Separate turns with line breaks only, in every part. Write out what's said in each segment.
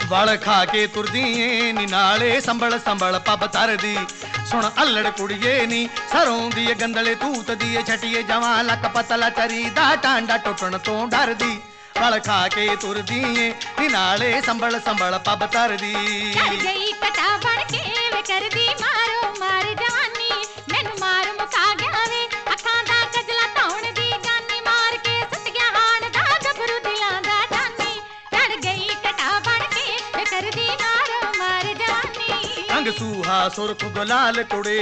ਵਲ ਖਾ ਕੇ ਤੁਰਦੀ ਏ ਨੀ ਨਾਲੇ ਸੰਭਲ ਸੰਭਲ ਪੱਬ ਤਰਦੀ ਸੁਣ ਅੱਲੜ ਕੁੜੀਏ ਨੀ ਸਰੋਂ ਦੀ ਗੰਦਲੇ ਤੂਤ ਦੀ ਛਟੀਏ ਜਵਾਂ ਲੱਕ ਪਤਲਾ ਤਰੀ ਦਾ ਟਾਂਡਾ ਟੁੱਟਣ ਤੋਂ ਡਰਦੀ ਵਲ ਖਾ ਕੇ ਤੁਰਦੀ ਏ ਨੀ ਨਾਲੇ ਸੰਭਲ ਸੰਭਲ ਪੱਬ ਤਰਦੀ
ਚੜ ਗਈ ਕਟਾ ਬਣ ਕੇ ਵੇ ਕਰਦੀ ਮਾਰੋ ਮਾਰ ਜਵਾਨੀ ਮੈਨੂੰ ਮਾਰ ਮੁਕਾ ਗਿਆ ਵੇ ਅੱਖਾਂ ਦਾ ਕਜਲਾ ਧੌਣ ਦੀ ਗਾਨੀ ਮਾਰ ਕੇ ਸੁੱਟ ਗਿਆ ਹਾਣ ਦਾ ਗੱਭਰੂ ਦਿਲਾਂ ਦਾ ਜਾਨੀ ਚੜ ਗਈ ਕਟਾ ਬਣ ਕੇ ਵੇ ਕਰਦੀ ਮਾਰੋ ਮਾਰ ਜਵਾਨੀ
ਰੰਗ ਸੂਹਾ ਸੁਰਖ ਗੁਲਾਲ ਕੁੜੇ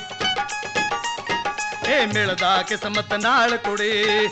ਇਹ ਮਿਲਦਾ ਕਿਸਮਤ ਨਾਲ ਕੁੜੇ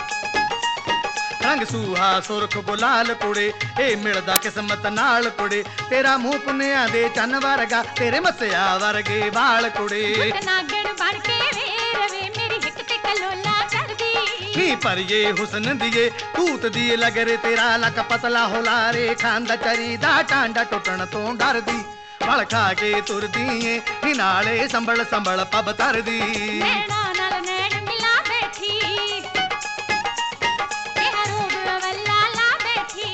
ਰੰਗ ਸੂਹਾ ਸੁਰਖ ਗੁਲਾਲ ਕੁੜੇ ਇਹ ਮਿਲਦਾ ਕਿਸਮਤ ਨਾਲ ਕੁੜੇ ਤੇਰਾ ਮੂੰਹ ਪੁੰਨਿਆਂ ਦੇ ਚੰਨ ਵਰਗਾ ਤੇਰੇ ਮੱਸਿਆ ਵਰਗੇ ਵਾਲ ਕੁੜੇ
ਨਾਗਣ ਬਣ ਕੇ ਵੇ ਰਵੇ ਮੇਰੀ ਹਿੱਕ ਤੇ ਕਲੋਲਾ ਕਰਦੀ
ਨੀ ਪਰਿਏ ਹੁਸਨ ਦੀਏ ਤੂਤ ਦੀ ਲਗਰੇ ਤੇਰਾ ਲੱਕ ਪਤਲਾ ਹੁਲਾਰੇ ਖਾਂਦਾ ਚਰੀ ਦਾ ਟਾਂਡਾ ਟੁੱਟਣ ਤੋਂ ਡਰਦੀ ਵਲ ਖਾ ਕੇ ਤੁਰਦੀ ਏ ਨੀ ਨਾਲੇ ਸੰਭਲ ਸੰਭਲ ਪੱਬ ਤਰਦੀ
ਨੈਣਾ ਨਾਲ ਨੈਣ ਮਿਲਾ ਬੈਠੀ ਇਹ ਰੋਗ ਵੱਲਾ ਲਾ ਬੈਠੀ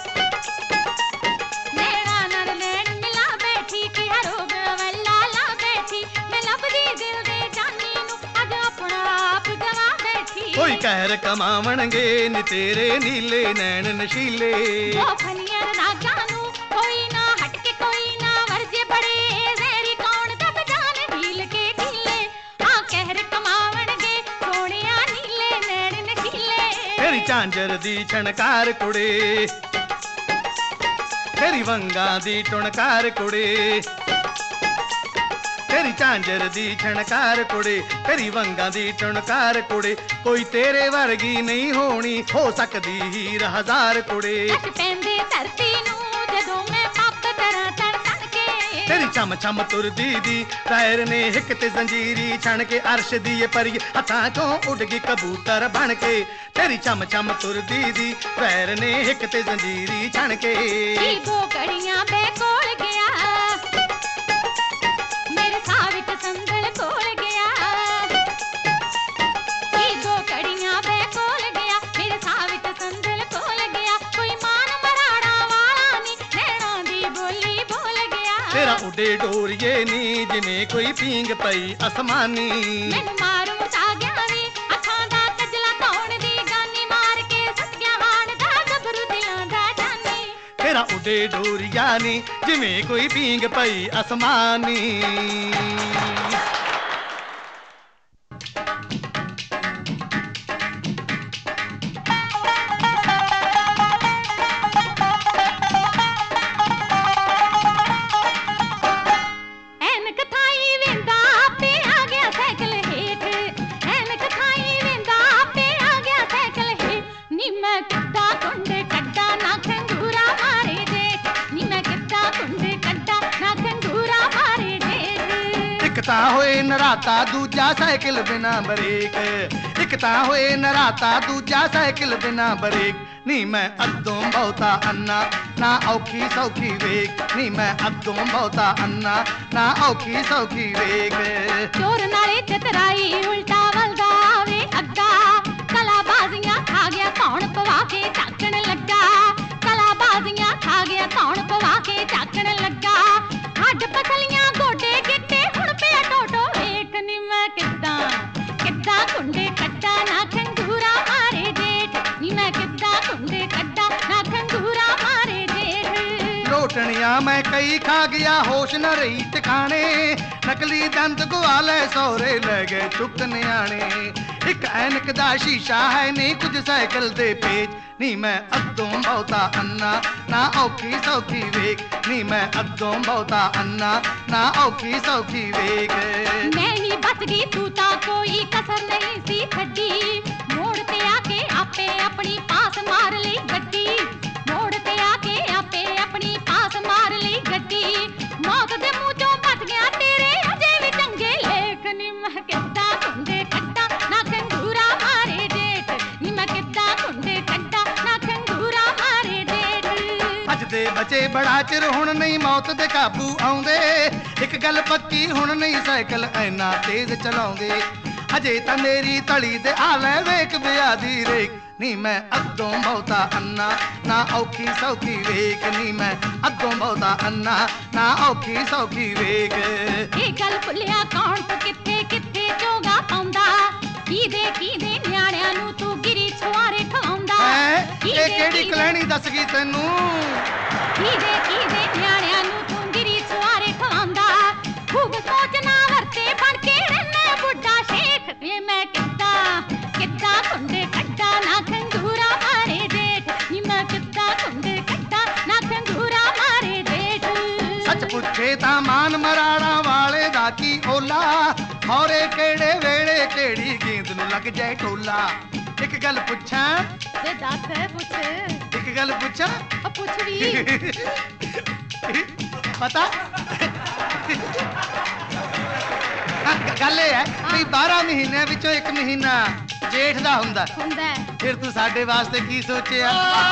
ਨੈਣਾ ਨਾਲ ਨੈਣ ਮਿਲਾ ਬੈਠੀ ਕਿ ਰੋਗ ਵੱਲਾ ਲਾ ਬੈਠੀ ਮੈਂ ਲੱਭਦੀ ਦਿਲ ਦੇ ਜਾਨੀ ਨੂੰ ਅੱਜ ਆਪਣਾ ਆਪ ਗਵਾ ਬੈਠੀ
ਕੋਈ ਕਹਿਰ ਕਮਾਵਣਗੇ ਨੀ ਤੇਰੇ ਨੀਲੇ ਨੈਣ ਨਸ਼ੀਲੇ
ਉਹ ਫਨੀਆਂ ਰਾਜਾਂ ਨੂੰ ਕੋਈ ਨਾ ਹਟ ਕੇ ਕੋਈ ਨਾ ਵਰਜੇ ਬੜੇ ਜ਼ਹਿਰੀ ਕੌਣ ਦਾ ਬਜਾਨ ਢੀਲ ਕੇ ਢੀਲੇ ਆ ਕਹਿਰ ਕਮਾਵਣਗੇ ਸੋਹਣਿਆ ਨੀਲੇ ਨੈਣ ਨਸ਼ੀਲੇ
ਤੇਰੀ ਝਾਂਜਰ ਦੀ ਛਣਕਾਰ ਕੁੜੇ ਤੇਰੀ ਵੰਗਾਂ ਦੀ ਟੁਣਕਾਰ ਕੁੜੇ ਤੇਰੀ ਝਾਂਜਰ ਦੀ ਛਣਕਾਰ ਕੁੜੇ ਤੇਰੀ ਵੰਗਾਂ ਦੀ ਟੁਣਕਾਰ ਕੁੜੇ ਕੋਈ ਤੇਰੇ ਵਰਗੀ ਨਹੀਂ ਹੋਣੀ ਹੋ ਸਕਦੀ ਹੀਰ ਹਜ਼ਾਰ ਕੁੜੇ
ਨੱਚ ਪੈਂਦੇ ਧਰਤੀ ਨੂੰ ਜਦੋਂ ਮੈਂ ਪੱਪ ਕਰਾਂ ਤਣ ਤਣ ਕੇ
ਤੇਰੀ ਚਮ ਚਮ ਤੁਰਦੀ ਦੀ ਪੈਰ ਨੇ ਹਿੱਕ ਤੇ ਜ਼ੰਜੀਰੀ ਛਣ ਕੇ ਅਰਸ਼ ਦੀ ਏ ਪਰੀ ਹੱਥਾਂ ਚੋਂ ਉੱਡ ਗਈ ਕਬੂਤਰ ਬਣ ਕੇ ਤੇਰੀ ਚਮ ਚਮ ਤੁਰਦੀ ਦੀ ਪੈਰ ਨੇ ਹਿੱਕ ਤੇ ਜ਼ੰਜੀਰੀ ਛਣ ਕੇ
ਕੀ ਦੋ ਕੜੀਆਂ ਬੇ ਕੋਲ ਗਿਆ ਮੇਰੇ ਸਾਹ ਵਿੱਚ ਸੰਦਲ ਕੋਲ ਗਿਆ ਕੀ ਦੋ ਕੜੀਆਂ ਬੇ ਕੋਲ ਗਿਆ ਮੇਰੇ ਸਾਹ ਵਿੱਚ ਸੰਦਲ ਕੋਲ ਗਿਆ ਕੋਈ ਮਾਨ ਮਰਾੜਾ ਵਾਲਾ ਨੀ ਨੈਣਾ ਦੀ ਬੋਲੀ ਬੋਲ ਗਿਆ
ਤੇਰਾ ਉੱਡੇ ਡੋਰੀਏ ਨੀ ਜਿਵੇਂ ਕੋਈ ਪੀਂਗ ਪਈ ਅਸਮਾਨੀ
ਮੈਨੂੰ ਮਾਰ ਮੁਕਾ ਗਿਆ ਵੇ ਅੱਖਾਂ ਦਾ ਕਜਲਾ ਧੌਣ ਦੀ ਗਾਨੀ ਮਾਰ ਕੇ ਸੁੱਟ ਗਿਆ ਹਾਣ ਦਾ ਗੱਭਰੂ ਦਿਲਾਂ ਦਾ ਜਾਨੀ
ਤੇਰਾ ਉੱਡੇ ਡੋਰੀਆ ਨੀ ਜਿਵੇਂ ਕੋਈ ਪੀਂਗ ਪਈ ਅਸਮਾਨੀ
ਐਨਕ ਥਾਈ ਵੇਂਦਾ ਆਪੇ ਆ ਗਿਆ ਸਾਈਕਲ ਹੇਠ ਐਨਕ ਥਾਈ ਵੇਂਦਾ ਆਪੇ ਆ ਗਿਆ ਸਾਈਕਲ ਹੇਠ ਨੀ ਮੈਂ ਕਿੱਦਾਂ ਕੁੰਡੇ ਕੱਢਾ ਨਾ ਖੰਗੂਰਾ ਮਾਰੇ ਜੇਠ ਨੀ ਮੈਂ ਕਿੱਦਾਂ ਕੁੰਡੇ ਕੱਢਾ ਨਾ ਖੰਗੂਰਾ ਮਾਰੇ ਜੇਠ
ਇੱਕ ਤਾਂ ਹੋਏ ਨਰਾਤਾ ਦੂਜਾ ਸਾਈਕਲ ਬਿਨਾ ਬ੍ਰੇਕ ਇੱਕ ਤਾਂ ਹੋਏ ਨਰਾਤਾ ਦੂਜਾ ਸਾਈਕਲ ਬਿਨਾ ਬ੍ਰੇਕ ਨੀ ਮੈਂ ਅੱਧੋਂ ਬਹੁਤਾ ਅੰਨਾ ਨਾ ਔਖੀ ਸੌਖੀ ਵੇਖ ਨੀ ਮੈਂ ਅੱਧੋਂ ਬਹੁਤਾ ਅੰਨਾ ਨਾ ਔਖੀ ਸੌਖੀ ਵੇਖ
ਚੋਰ ਨਾਲੇ ਚਤਰਾਈ ਉਲਟਾ ਵਲਦਾ ਵੇ ਅੱਗਾ ਕਲਾ ਬਾਜ਼ੀਆਂ ਖਾ ਗਿਆ ਕੌਣ ਪਵਾ ਕੇ ਝਾਕਣ ਲੱਗਾ ਕਲਾ ਬਾਜ਼ੀਆਂ ਖਾ ਗਿਆ ਕੌਣ ਪਵਾ ਕੇ ਝਾਕਣ ਲੱਗਾ ਹੱਡ ਪਸਲੀਆਂ ਗੋਡੇ ਗਿੱਟੇ ਹੁਣ ਪਿਆ ਟੋਟੋ ਵੇਖ ਨੀ ਮੈਂ ਕਿੱਦਾਂ ਕਿੱਦਾਂ ਕੁੰਡੇ ਕੱਟਾ ਨਾ ਖੰਗੂਰਾ ਮਾਰੇ ਜੇਠ ਨੀ ਮੈਂ ਕਿੱਦਾਂ ਕੁੰਡੇ ਕੱਟਾ ਨਾ ਖੰਗੂਰਾ ਮਾਰੇ ਜੇਠ
ਲੋਟਣੀਆਂ ਮੈਂ ਕਈ ਖਾ ਗਿਆ ਹੋਸ਼ ਨਾ ਰਹੀ ਟਿਕਾਣੇ ਨਕਲੀ ਦੰਦ ਗਵਾ ਲੈ ਸੌਰੇ ਲੈ ਗਏ ਚੁੱਕ ਨਿਆਣੇ ਇੱਕ ਐਨਕ ਦਾ ਸ਼ੀਸ਼ਾ ਹੈ ਨਹੀਂ ਕੁਝ ਸਾਈਕਲ ਦੇ ਪੇਚ ਨੀ ਮੈਂ ਅੱਧੋਂ ਬਹੁਤਾ ਅੰਨਾ ਨਾ ਔਖੀ ਸੌਖੀ ਵੇਖ ਨੀ ਮੈਂ ਅੱਧੋਂ ਬਹੁਤਾ ਅੰਨਾ ਨਾ ਔਖੀ ਸੌਖੀ ਵੇਖ
ਮੈਂ ਹੀ ਬਚ ਗਈ ਤੂੰ ਤਾਂ ਕੋਈ ਕਸਰ ਨਹੀਂ ਸੀ ਛੱਡੀ ਮੋੜ ਤੇ ਆ ਕੇ ਆਪੇ ਆਪਣੀ ਪਾਸ ਮਾਰ ਲਈ ਗੱਡੀ ਮੋੜ ਤੇ ਆ ਕੇ ਆਪੇ ਆਪਣੀ ਪਾਸ ਮਾਰ ਲਈ ਗੱਡੀ ਮੌਤ ਦੇ ਮੂੰਹ ਚੋਂ ਬਚ ਗਿਆ ਤੇਰੇ ਅਜੇ ਵੀ ਚੰਗੇ ਲੇਖ ਨੀ ਮੈਂ ਕਿੱਦਾਂ ਕੁੰਡੇ ਕੱਟਾ ਨਾ ਖੰਗੂਰਾ ਮਾਰੇ ਜੇਠ ਨੀ ਮੈਂ ਕਿੱਦਾਂ ਕੁੰਡੇ ਕੱਟਾ ਨਾ ਖੰਗੂਰਾ ਮਾਰੇ ਜੇਠ
ਅੱਜ ਦੇ ਬਚੇ ਬੜਾ ਚਿਰ ਹੁਣ ਨਹੀਂ ਮੌਤ ਦੇ ਕਾਬੂ ਆਉਂਦੇ ਇੱਕ ਗੱਲ ਪੱਕੀ ਹੁਣ ਨਹੀਂ ਸਾਈਕਲ ਐਨਾ ਤੇਜ਼ ਚਲਾਉਂਦੇ ਹਜੇ ਤਾਂ ਮੇਰੀ ਤਲੀ ਦੇ ਆ ਲੈ ਵੇਖ ਵਿਆਹ ਦੀ ਰੇਖ नी मैं अद्दों बहुता अन्ना ना औखी सौखी वेख नी मैं अद्दों बहुता अन्ना ना औखी सौखी वेख
ये गल भुलिया कौन तू किथे किथे चोगा पाउंदा कीदे न्याणियां नू तू गिरी छुआरे खवाउंदा
ये केड़ी कलैणी दस गई तैनू
कीदे न्याणियां नू तू गिरी छुआरे खवाउंदा खूब सोचना वरते बन के रहने बुढ़ा शेख ये मैं किद्दा कुंडे कट्टा ना खंगूरा मारे जेठ नी मैं किद्दा कुंडे कट्टा ना खंगूरा मारे जेठ
सच पुछे ता मान मराड़ा वाले दा की ओला औरे केड़े वेड़े केड़ी गेंद नू लग जाए टोला एक गल पुछां
ते दस पुछ
एक गल पुछां
पुछ भी
पता गल ये है कि 12 महीने विचों एक महीना जेठ दा हुंदा फिर तू साडे वास्ते की सोचिया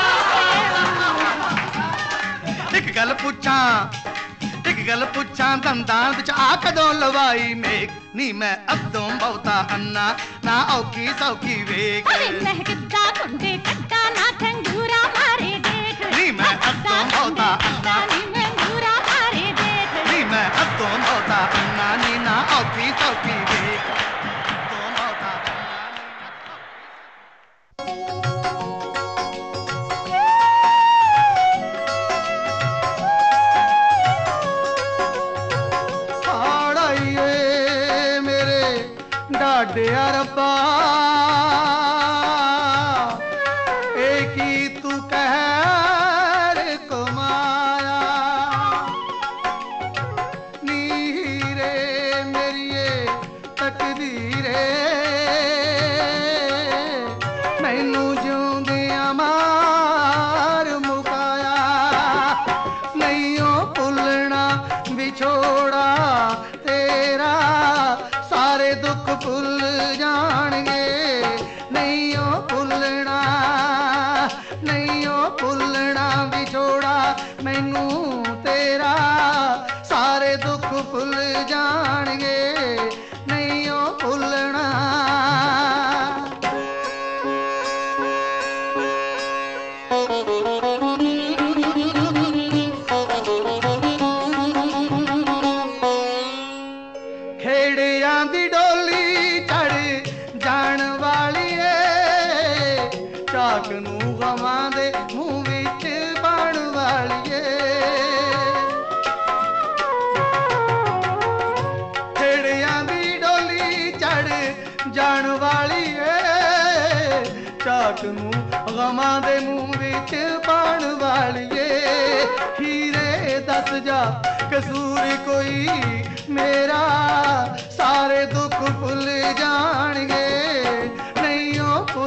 एक गल पुछां दंदां विच आ कदों लवाई मेक नी मैं अद्दों बहुता अन्ना ना औखी सौखी वेख
मैं किद्दा कुंडे कट्टा ना खंगूरा मारे जेठ
नी मैं अद्दों बहुता अन्ना
नी मैं खंगूरा मारे जेठ
नी मैं अद्दों बहुता अन्ना नी ना औखी सौखी वेख अद्दों बहुता डाडिया रब्बा एक ही तू कहर कमाया नीरे मेरिए तकदीरे मैनू जिउंदियां मार मुकाया नहीं भुलना विछोड़ा तेरा सारे दुख भुल जाणगे नहीं भुलना विछोड़ा मैनू तेरा सारे दुख भुल जाणगे नहीं भुलना खेड़ियां दी डोली चढ़ जान वाली है चाक नू गवां दे मुंह विच पाण वाली है खेड़ियां दी डोली चढ़ जान वाली है चाक नू गवां दे मुंह विच पाण वाली है हीरे दस जा कसूर कोई मेरा सारे दुख भुल जाणगे नहीं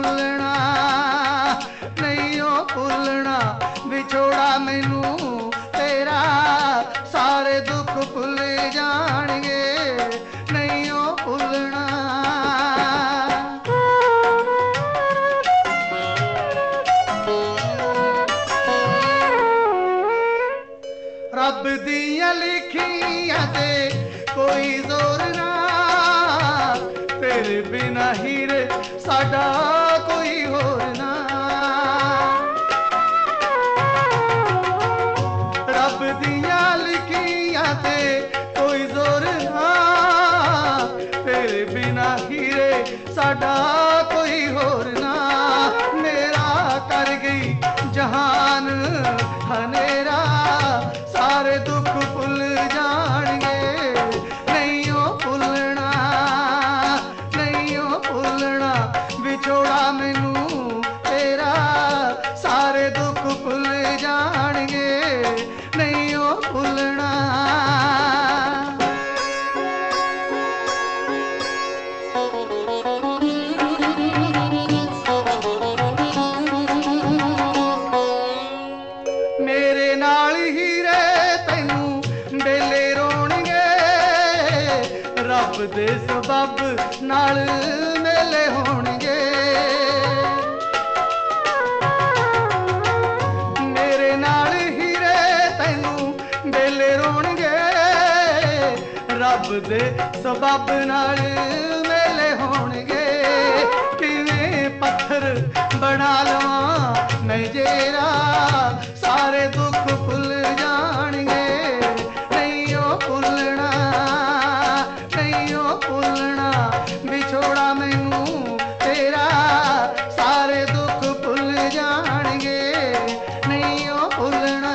भुलना विछोड़ा मैनू तेरा सारे दुख भुल जाणगे नहीं भुलना रब दियां लिखियां ते कोई जोर ना तेरे बिना हीरे साडा कोई होर ना रब दियां लिखियां ते कोई जोर ना तेरे बिना हीरे साडा कोई होर ना मेरा कर गई जहान हनेरा सारे दुख भुल जाणगे नहीं भुलना विछोड़ा मैनू तेरा सारे दुख भुल जाणगे नहीं भुलना मेरे नाल हीरे तैनू बेले रोणगे रब दे सबब नाल मेले होणगे मेरे नाल हीरे तैनू बेले रोणगे रब दे सबब नाल मेले होणगे किवें पत्थर बना जेरा सारे दुख भुल जाणगे नहीं ओ भुलना नहीं ओ भुलना विछोड़ा मैनू तेरा सारे दुख भुल जाणगे नहीं ओ भुलना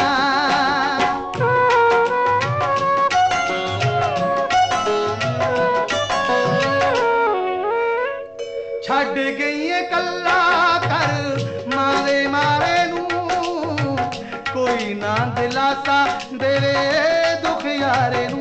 छड़ गई है कल्ला कर मारे मारे नू कोई ना दिलासा देवे दुख यारे नू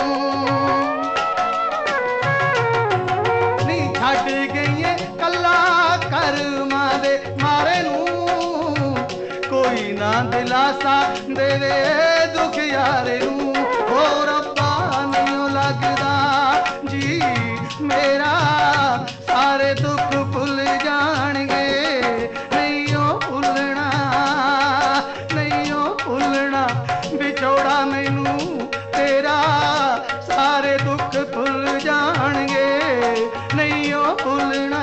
नी छड़ गई है कल्ला कर मारे मारे नू कोई ना दिलासा देवे दुख यारे नू हो रब्बा नहीं लगदा जी मेरा सारे दुख भुल जाणगे नहीं ओ भुलना नहीं ओ भुलना विछोड़ा मैनू तेरा सारे दुख भुल जाणगे नहीं ओ भुलना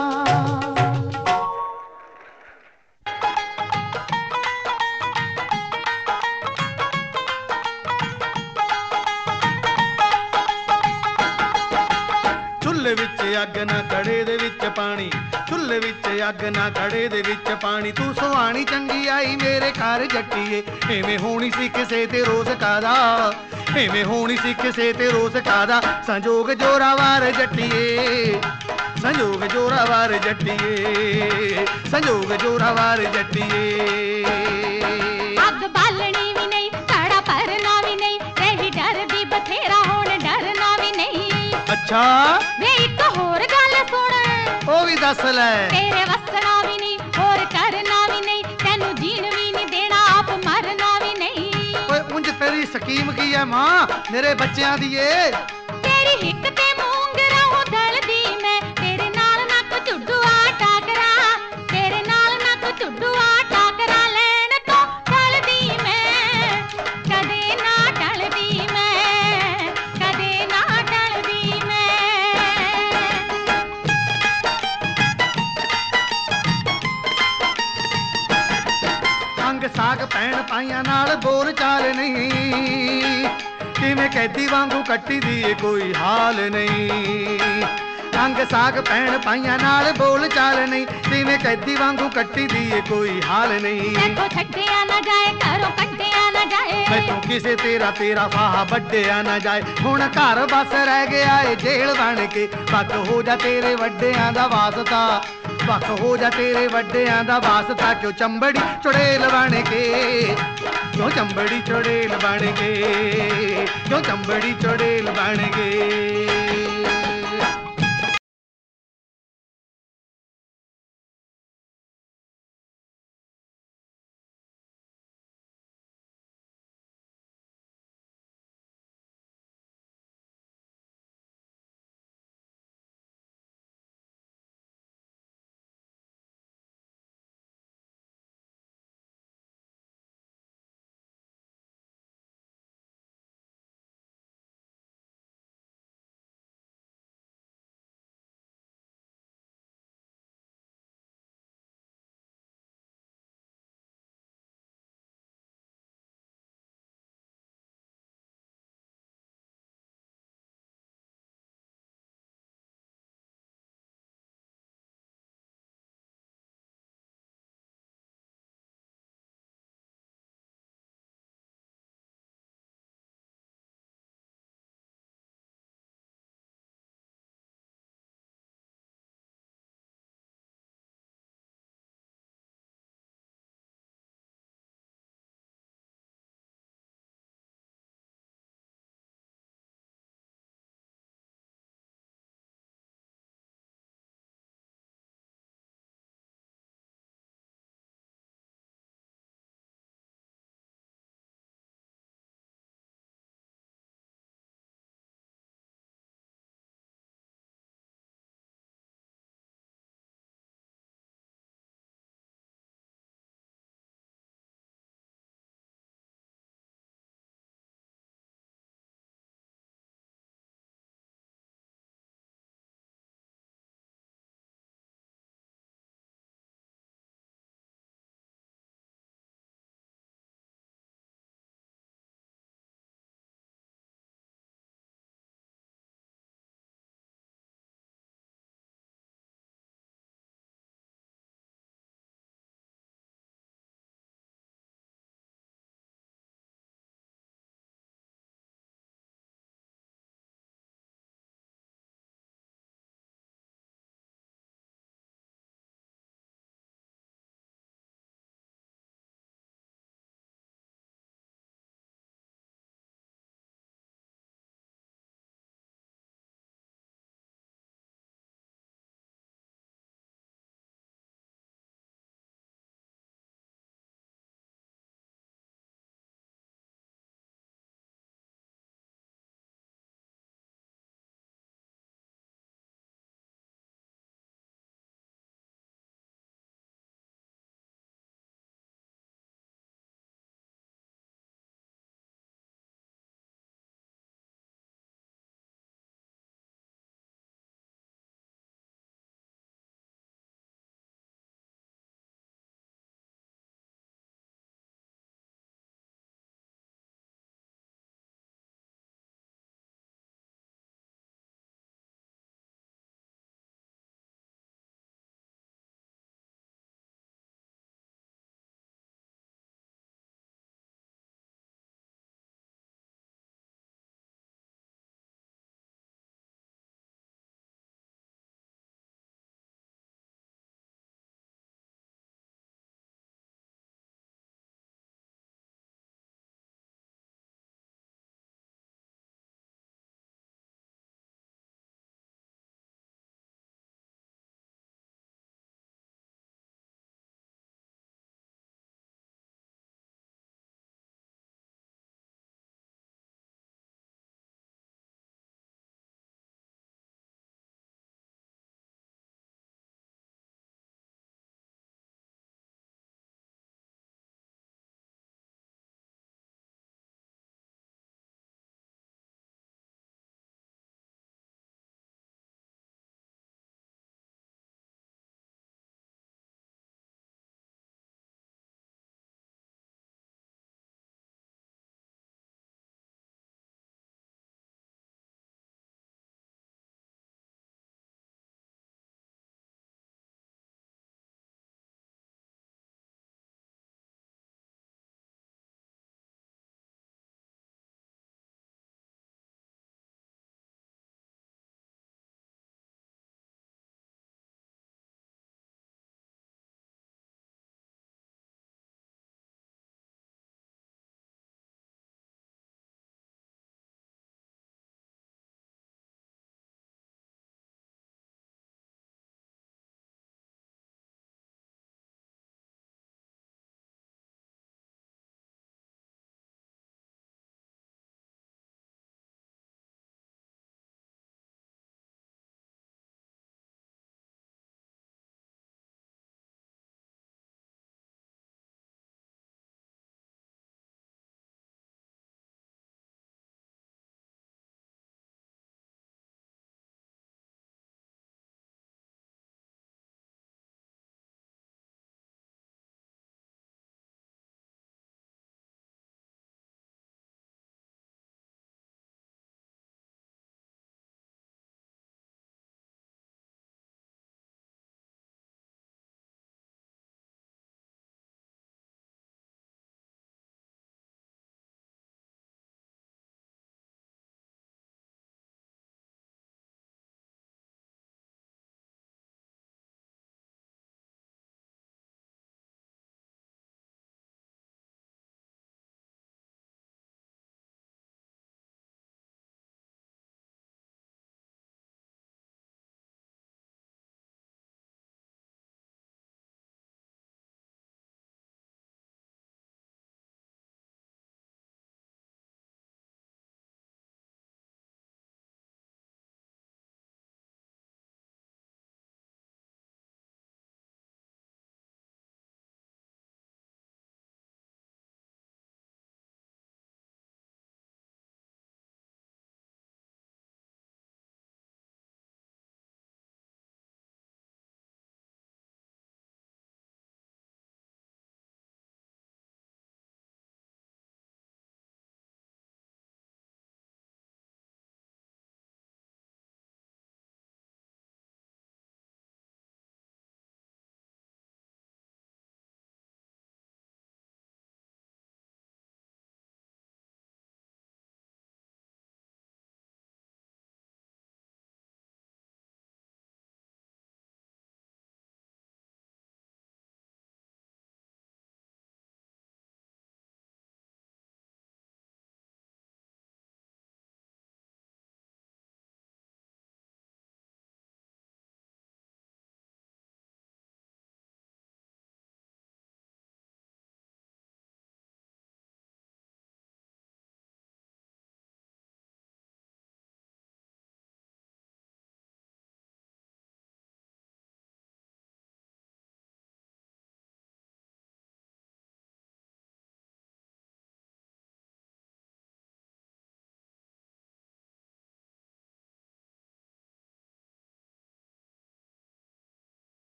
चुल्हे विच अग ना कड़े दे विच पानी चुल्हे विच अग ना कड़े दे विच पानी तू सुहानी चंगी आई मेरे घर जट्टीए एवें होनी सी किसे ते रोज कादा एवें होनी सी किसे ते रोज कादा संजोग जोरावार जट्टीए संजोग जोरावार जट्टीए संजोग जोरावार जट्टीए
अग बालनी भी नहीं साड़ा भरना भी नहीं रही डर दी बथेरा होण डरना भी नहीं
अच्छा
वे एक होर गल सुण
ओ भी दस लै
तेरे वसना भी नहीं होर करना भी नहीं तेनू जीण भी नहीं देना आप मरना भी नहीं
ओए उंज तेरी स्कीम की है मां मेरे बच्चों दी ए
तेरी हिक ते मूंगरा हो दलदी मैं तेरे नाल ना को चुड्डू आटा करा तेरे नाल ना को चुड्डू आटा करा लैण तो टलदी मैं कदे ना टलदी मैं कदे ना टलदी मैं
अंग साग पैण पाइया नाल बोल चाल नहीं किवें कैदी वांगू कट्टी दी कोई हाल नहीं अंग साग पैण पाइया नाल बोल चाल नहीं किवें कैदी वांगू कट्टी दी कोई हाल नहीं
देखो छड्डिया ना जाए घरों कट्टिया ना जाए
मैनू किसे तेरा तेरा फाहा वड्डिया ना जाए हुण घर बस रह गया है जेल बन के वक हो जा तेरे वड्डियां दा वास्ता वक हो जा तेरे वड्डियां दा वास्ता क्यों चंबड़ी चुड़ेल बन के क्यों चंबड़ी चुड़ेल बन के क्यों चंबड़ी चुड़ेल बन के